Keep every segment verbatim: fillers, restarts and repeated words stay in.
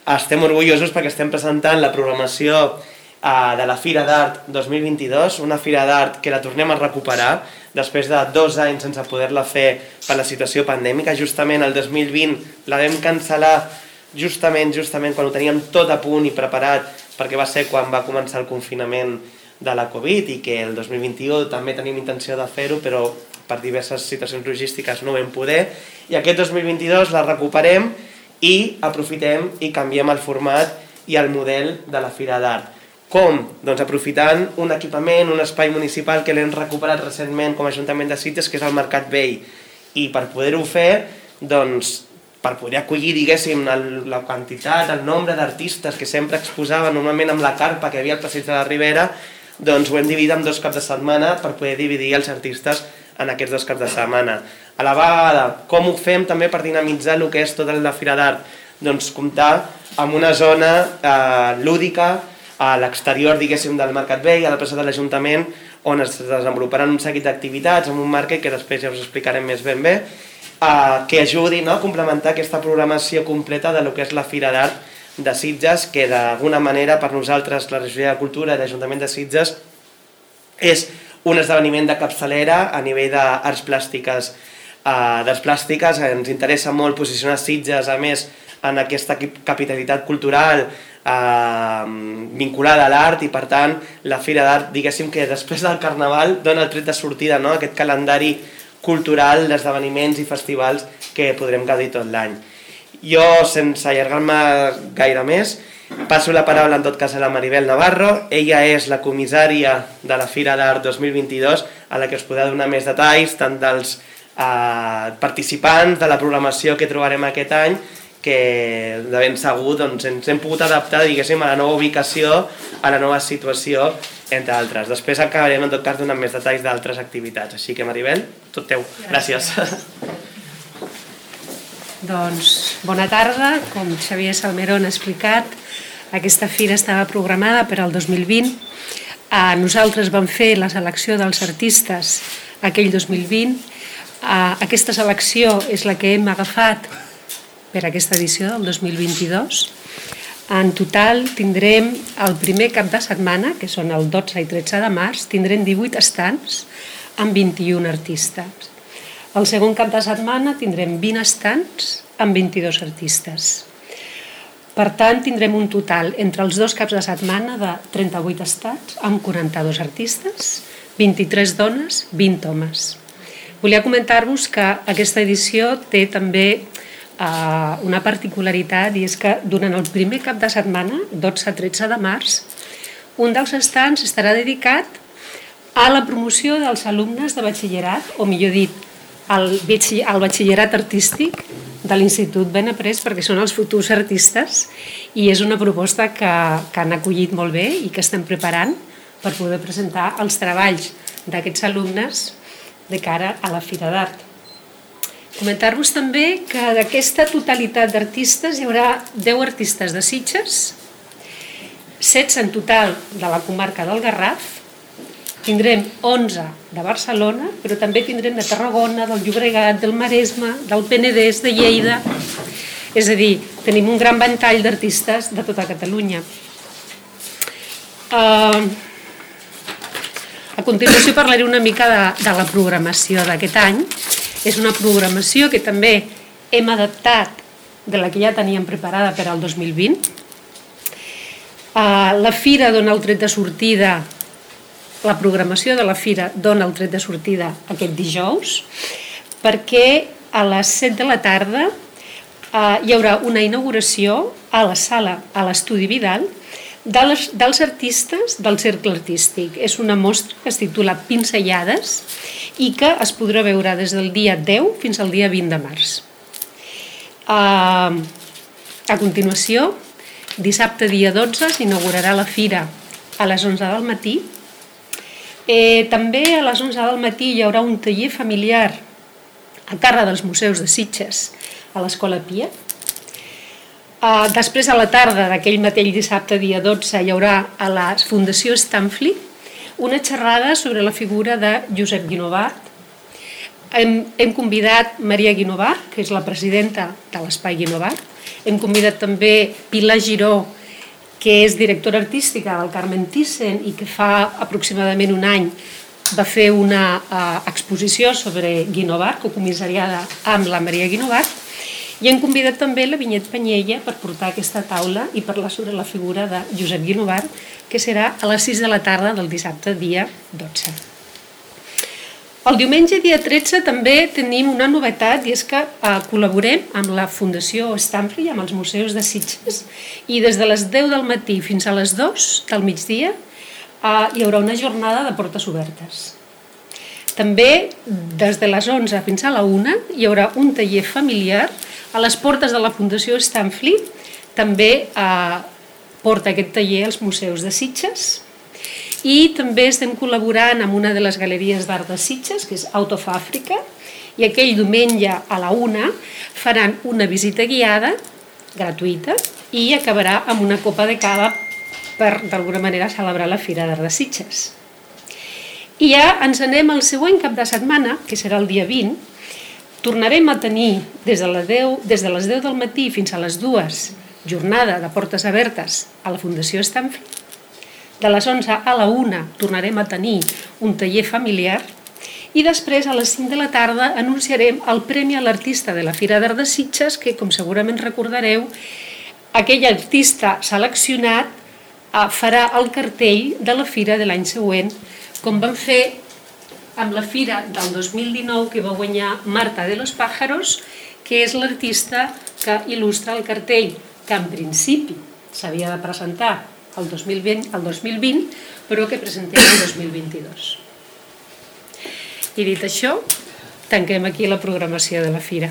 estem orgullosos perquè estem presentant la programació de la Fira d'Art dos mil vint-i-dos, una Fira d'Art que la tornem a recuperar després de dos anys sense poder-la fer per la situació pandèmica. Justament el dos mil vint la vam cancel·lar justament, justament quan ho teníem tot a punt i preparat, perquè va ser quan va començar el confinament de la Covid i que el dos mil vint-i-u també tenim intenció de fer-ho, però per diverses situacions logístiques no vam poder. I aquest dos mil vint-i-dos la recuperem i aprofitem i canviem el format i el model de la Fira d'Art. Com? Doncs aprofitant un equipament, un espai municipal que l'hem recuperat recentment com a Ajuntament de Sitges, que és el Mercat Vell. I per poder-ho fer, doncs, per poder acollir, diguéssim, la quantitat, el nombre d'artistes que sempre exposaven normalment amb la carpa que hi havia al Passeig de la Ribera, doncs ho hem dividit en dos caps de setmana per poder dividir els artistes en aquests dos caps de setmana. A la vegada, com ho fem també per dinamitzar el que és tota la Fira d'Art? Doncs comptar amb una zona eh, lúdica a l'exterior, diguéssim, del Mercat Vell, a la plaça de l'Ajuntament, on es desenvoluparan un seguit d'activitats amb un market que després ja us explicarem més ben bé, eh, que ajudi, no?, a complementar aquesta programació completa de lo que és la Fira d'Art de Sitges, que d'alguna manera per nosaltres, la Regidoria de Cultura i l'Ajuntament de Sitges, és un esdeveniment de capçalera a nivell d'arts plàstiques. Uh, d'arts plàstiques ens interessa molt posicionar Sitges, a més, en aquesta capitalitat cultural uh, vinculada a l'art, i per tant la Fira d'Art, diguéssim que després del Carnaval dona el tret de sortida, no?, aquest calendari cultural d'esdeveniments i festivals que podrem gaudir tot l'any. Jo, sense allargar-me gaire més, passo la paraula en tot cas a la Maribel Navarro. Ella és la comissària de la Fira d'Art dos mil vint-i-dos, a la que us podrà donar més detalls, tant dels eh, participants, de la programació que trobarem aquest any, que de ben segur doncs, ens hem pogut adaptar, diguéssim, a la nova ubicació, a la nova situació, entre altres. Després acabarem en tot cas donant més detalls d'altres activitats. Així que, Maribel, tot teu. Gràcies. Doncs, bona tarda. Com Xavier Salmerón ha explicat, aquesta fira estava programada per al dos mil vint. Nosaltres vam fer la selecció dels artistes aquell dos mil vint. Aquesta selecció és la que hem agafat per aquesta edició del dos mil vint-i-dos. En total tindrem el primer cap de setmana, que són el dotze i tretze de març, tindrem divuit estants amb vint-i-un artistes. El segon cap de setmana tindrem vint estants amb vint-i-dos artistes. Per tant, tindrem un total entre els dos caps de setmana de trenta-vuit estants amb quaranta-dos artistes, vint-i-tres dones, vint homes. Volia comentar-vos que aquesta edició té també Uh, una particularitat, i és que durant el primer cap de setmana, dotze a tretze de març, un dels estants estarà dedicat a la promoció dels alumnes de batxillerat, o millor dit, al batxillerat artístic de l'Institut Ben Après, perquè són els futurs artistes, i és una proposta que, que han acollit molt bé i que estem preparant per poder presentar els treballs d'aquests alumnes de cara a la Fira d'Art. Comentar-vos també que d'aquesta totalitat d'artistes hi haurà deu artistes de Sitges, setze en total de la comarca del Garraf, tindrem onze de Barcelona, però també tindrem de Tarragona, del Llobregat, del Maresme, del Penedès, de Lleida. És a dir, tenim un gran ventall d'artistes de tota Catalunya. Uh, a continuació parlaré una mica de, de la programació d'aquest any. És una programació que també hem adaptat de la que ja teníem preparada per al dos mil vint. La fira dona el tret de sortida, la programació de la fira dona el tret de sortida aquest dijous, perquè a les set de la tarda hi haurà una inauguració a la sala, a l'Estudi Vidal, dels artistes del Cercle Artístic. És una mostra que es titula Pinzellades i que es podrà veure des del dia deu fins al dia vint de març. A continuació, dissabte dia dotze s'inaugurarà la fira a les onze del matí. També a les onze del matí hi haurà un taller familiar a càrrec dels museus de Sitges a l'Escola Pia. Després, a la tarda d'aquell mateix dissabte, dia dotze, hi haurà a la Fundació Stanfli una xerrada sobre la figura de Josep Guinovart. hem, hem convidat Maria Guinovar, que és la presidenta de l'Espai Guinovar. Hem convidat també Pilar Giró, que és directora artística del Carmen Thyssen i que fa aproximadament un any va fer una uh, exposició sobre Guinovar, cocomissariada amb la Maria Guinovar, i hem convidat també la Vinyet Panyella per portar aquesta taula i parlar sobre la figura de Josep Guinovar, que serà a les sis de la tarda del dissabte, dia dotze. El diumenge, dia tretze, també tenim una novetat, i és que eh, col·laborem amb la Fundació Stamfli, amb els museus de Sitges, i des de les deu del matí fins a les dues del migdia eh, hi haurà una jornada de portes obertes. També, des de les onze fins a la una, hi haurà un taller familiar a les portes de la Fundació Stamfli. També eh, porta aquest taller als museus de Sitges. I també estem col·laborant amb una de les galeries d'art de Sitges, que és Out of Africa, i aquell diumenge a la una faran una visita guiada, gratuïta, i acabarà amb una copa de cava per, d'alguna manera, celebrar la Fira d'Art de Sitges. I ja ens anem al següent cap de setmana, que serà el dia vint. Tornarem a tenir des de les deu, des de les deu del matí fins a les dues jornada de portes obertes a la Fundació Stamfli. De les onze a la una tornarem a tenir un taller familiar i després a les cinc de la tarda anunciarem el Premi a l'Artista de la Fira d'Art de Sitges, que, com segurament recordareu, aquell artista seleccionat farà el cartell de la Fira de l'any següent, com vam fer amb la Fira del dos mil dinou, que va guanyar Marta de los Pájaros, que és l'artista que il·lustra el cartell, que en principi s'havia de presentar el dos mil vint, el dos mil vint, però que presentem el dos mil vint-i-dos. I dit això, tanquem aquí la programació de la Fira.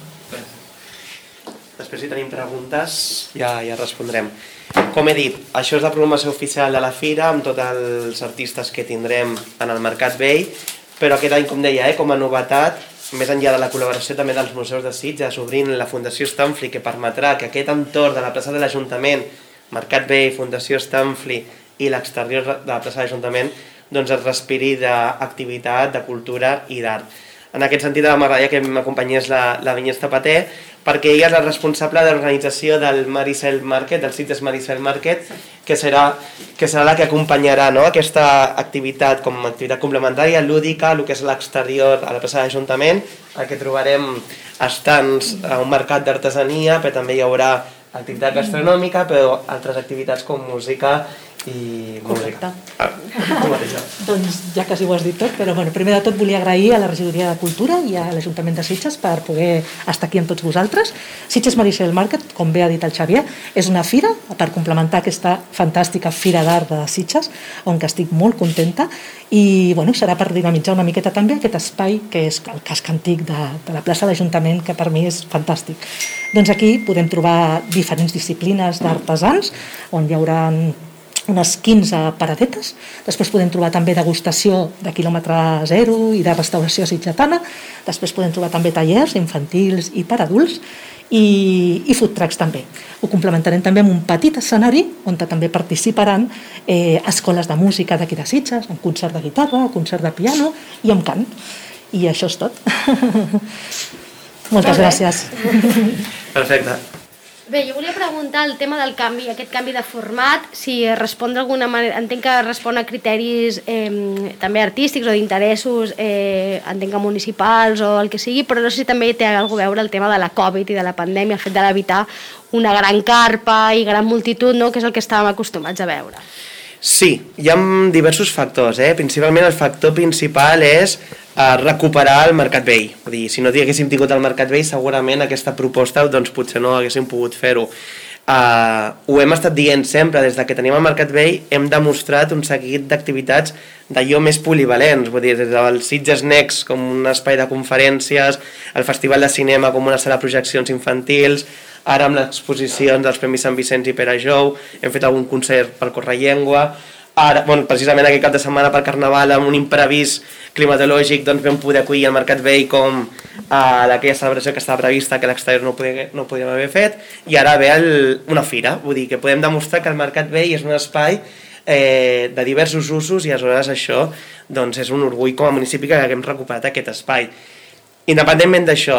Després, si tenim preguntes, ja, ja respondrem. Com he dit, això és la programació oficial de la Fira, amb tots els artistes que tindrem en el Mercat Vell, però aquest any, com deia, eh, com a novetat, més enllà de la col·laboració també dels museus de Sitges, obrint la Fundació Stamfli, que permetrà que aquest entorn de la plaça de l'Ajuntament, Mercat Vell, Fundació Stamfli i l'exterior de la plaça de l'Ajuntament, doncs es respiri d'activitat, de cultura i d'art. En aquest sentit, m'agradaria que m'acompanyés la, la Vinyet Zapater, perquè ella és la responsable de l'organització del Maricel Market, del Sitges Maricel Market, que serà, que serà la que acompanyarà, no?, aquesta activitat com a activitat complementària, lúdica, el que és l'exterior a la plaça de l'Ajuntament, en què trobarem estants a un mercat d'artesania, però també hi haurà activitat gastronòmica, però altres activitats com música i música. Ah, doncs ja quasi ho has dit tot, però bueno, primer de tot volia agrair a la Regidoria de Cultura i a l'Ajuntament de Sitges per poder estar aquí amb tots vosaltres. Sitges Maricel Market, com bé ha dit el Xavier, és una fira per complementar aquesta fantàstica Fira d'Art de Sitges, on que estic molt contenta, i bueno, serà per dinamitzar una miqueta també aquest espai que és el casc antic de, de la plaça d'Ajuntament, que per mi és fantàstic. Doncs aquí podem trobar diferents disciplines d'artesans, on hi haurà unes quinze paradetes. Després podem trobar també degustació de quilòmetre zero i de restauració sitgetana. Després podem trobar també tallers infantils i per adults i, i food trucks també. Ho complementarem també amb un petit escenari on també participaran eh, escoles de música d'aquí de Sitges, amb concert de guitarra, concert de piano i amb cant. I això és tot. Moltes gràcies. Perfecte. Bé, jo volia preguntar el tema del canvi, aquest canvi de format, si respon d'alguna manera, entenc que respon a criteris eh, també artístics o d'interessos, eh, entenc que municipals o el que sigui, però no sé si també té alguna a veure el tema de la Covid i de la pandèmia, el fet d'evitar una gran carpa i gran multitud, no?, que és el que estàvem acostumats a veure. Sí, hi ha diversos factors, eh? Principalment el factor principal és eh, recuperar el Mercat Vell. Vull dir, si no haguéssim tingut el Mercat Vell, segurament aquesta proposta doncs, potser no haguéssim pogut fer-ho. Uh, ho hem estat dient sempre, des de que tenim el Mercat Vell hem demostrat un seguit d'activitats d'allò més polivalents, vull dir, des del Sitges Next com un espai de conferències, el Festival de Cinema com una sala de projeccions infantils, ara amb les exposicions dels Premis Sant Vicenç i Pere Jou, hem fet algun concert pel Correllengua, ara, bueno, precisament aquest cap de setmana per Carnaval, amb un imprevist climatològic, doncs vam poder acollir el Mercat Vell com a aquella celebració que estava prevista, que l'exterior no, podia, no podíem haver fet, i ara ve el, una fira, vull dir que podem demostrar que el Mercat Vell és un espai eh, de diversos usos i aleshores això doncs, és un orgull com a municipi que haguem recuperat aquest espai. independentment d'això,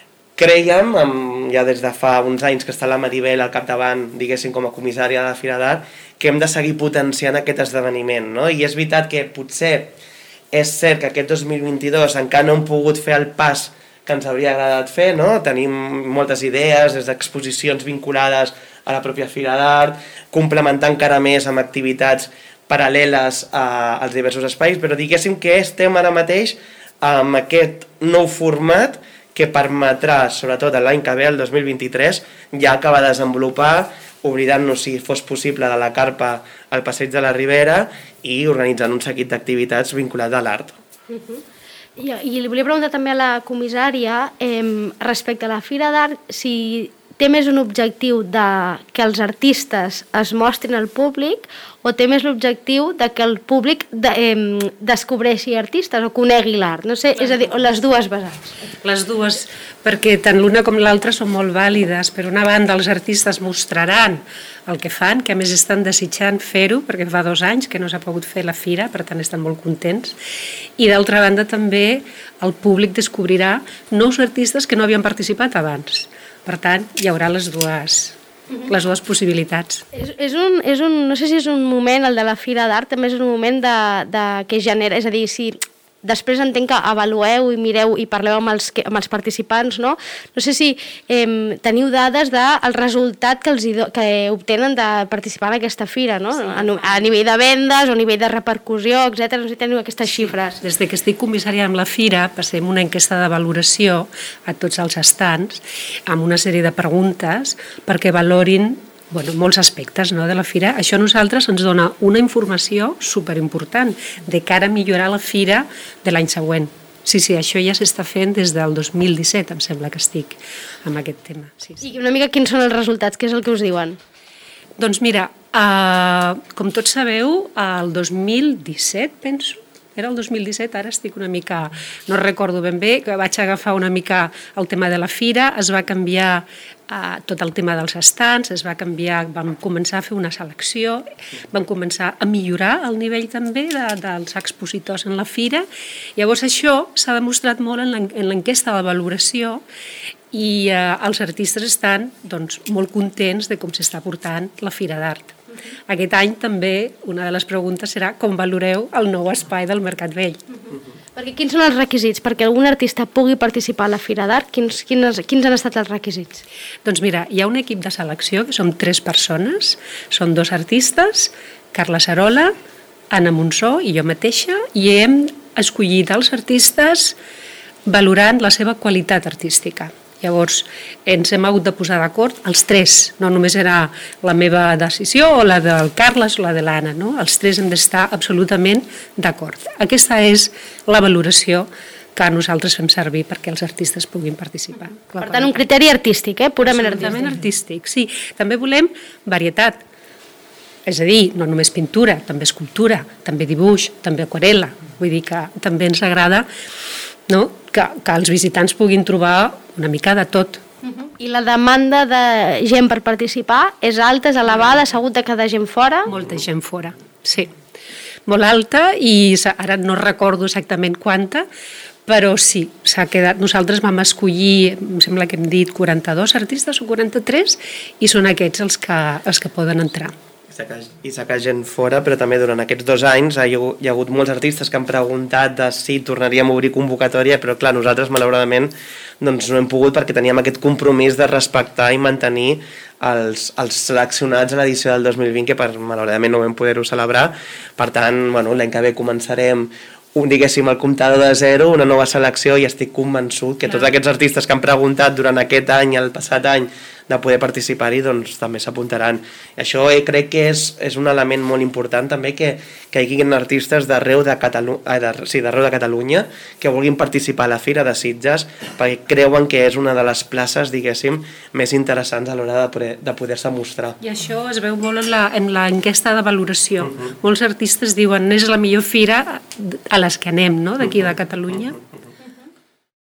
creiem, ja des de fa uns anys que està la Maribel al capdavant, diguéssim, com a comissària de la Fira d'Art, que hem de seguir potenciant aquest esdeveniment, no? I és veritat que potser és cert que aquest dos mil vint-i-dos encara no hem pogut fer el pas que ens hauria agradat fer, no? Tenim moltes idees, des d'exposicions vinculades a la pròpia Fira d'Art, complementar encara més amb activitats paral·leles a, als diversos espais, però diguéssim que estem ara mateix amb aquest nou format que permetrà, sobretot l'any que ve, el dos mil vint-i-tres, ja acabar de desenvolupar, oblidant-nos, si fos possible, de la carpa al Passeig de la Ribera i organitzant un seguit d'activitats vinculades a l'art. Uh-huh. I, I li volia preguntar també a la comissària, eh, respecte a la Fira d'Art, si té més un objectiu de que els artistes es mostrin al públic o té més l'objectiu de que el públic de, eh, descobreixi artistes o conegui l'art, no sé, és a dir, les dues vessants. Les dues, perquè tant l'una com l'altra són molt vàlides. Per una banda, els artistes mostraran el que fan, que a més estan desitjant fer-ho, perquè fa dos anys que no s'ha pogut fer la fira, per tant estan molt contents. I d'altra banda també el públic descobrirà nous artistes que no havien participat abans. Per tant, hi haurà les dues, les dues possibilitats. És, és un, és un, no sé si és un moment, el de la Fira d'Art, també és un moment de, de que genera, és a dir, si després entenc que avalueu i mireu i parleu amb els, amb els participants, no? No sé si eh, teniu dades del resultat que, els, que obtenen de participar en aquesta fira, no? Sí. A, a nivell de vendes o a nivell de repercussió, etcètera. No sé si teniu aquestes xifres. Des de que estic comissària amb la fira, passem una enquesta de valoració a tots els estants amb una sèrie de preguntes perquè valorin Bueno, molts aspectes, no, de la fira. Això a nosaltres ens dona una informació superimportant de cara a millorar la fira de l'any següent. Sí, sí, això ja s'està fent des del dos mil disset, em sembla que estic amb aquest tema. Sí, sí. I una mica quins són els resultats, què és el que us diuen? Doncs mira, eh, com tots sabeu, el dos mil disset, penso, era el dos mil disset, ara estic una mica, no recordo ben bé, que vaig agafar una mica el tema de la fira, es va canviar eh, tot el tema dels estants, es va canviar, vam començar a fer una selecció, vam començar a millorar el nivell també de, dels expositors en la fira. Llavors això s'ha demostrat molt en l'enquesta de valoració i eh, els artistes estan doncs, molt contents de com s'està portant la Fira d'Art. Aquest any també una de les preguntes serà com valoreu el nou espai del Mercat Vell. Perquè quins són els requisits perquè algun artista pugui participar a la Fira d'Art? Quins, quins, quins han estat els requisits? Doncs mira, hi ha un equip de selecció que som tres persones, són dos artistes, Carla Sarola, Anna Monsó i jo mateixa, i hem escollit els artistes valorant la seva qualitat artística. Llavors, ens hem hagut de posar d'acord els tres, no només era la meva decisió o la del Carles o la de l'Anna, no? Els tres hem d'estar absolutament d'acord. Aquesta és la valoració que nosaltres fem servir perquè els artistes puguin participar. Per tant, un criteri artístic, eh? Purament artístic. Absolutament artístic, sí. També volem varietat, és a dir, no només pintura, també escultura, també dibuix, també aquarel·la. Vull dir que també ens agrada, no? que, que els visitants puguin trobar una mica de tot. Uh-huh. I la demanda de gent per participar és alta, és elevada, s'ha hagut de quedar gent fora? Molta gent fora, sí. Molt alta i ara no recordo exactament quanta, però sí, s'ha quedat. Nosaltres vam escollir, em sembla que hem dit quaranta-dos artistes o quaranta-tres i són aquests els que, els que poden entrar. I s'ha quedat gent fora, però també durant aquests dos anys hi ha, hagut, hi ha hagut molts artistes que han preguntat de si tornaríem a obrir convocatòria, però clar, nosaltres malauradament doncs, no hem pogut perquè teníem aquest compromís de respectar i mantenir els, els seleccionats a l'edició del dos mil vint, que per, malauradament no vam poder-ho celebrar. Per tant, bueno, l'any que ve començarem un, diguéssim, el comptador de zero, una nova selecció, i estic convençut que tots aquests artistes que han preguntat durant aquest any, el passat any, de poder participar-hi, doncs també s'apuntaran. I això eh, crec que és, és un element molt important també que, que hi hagi artistes d'arreu de, Catalu eh, de, sí, d'arreu de Catalunya que vulguin participar a la Fira de Sitges perquè creuen que és una de les places, diguéssim, més interessants a l'hora de poder, de poder-se mostrar. I això es veu molt en l'enquesta de valoració. Uh-huh. Molts artistes diuen és la millor fira a les que anem, no?, d'aquí de Catalunya. Uh-huh.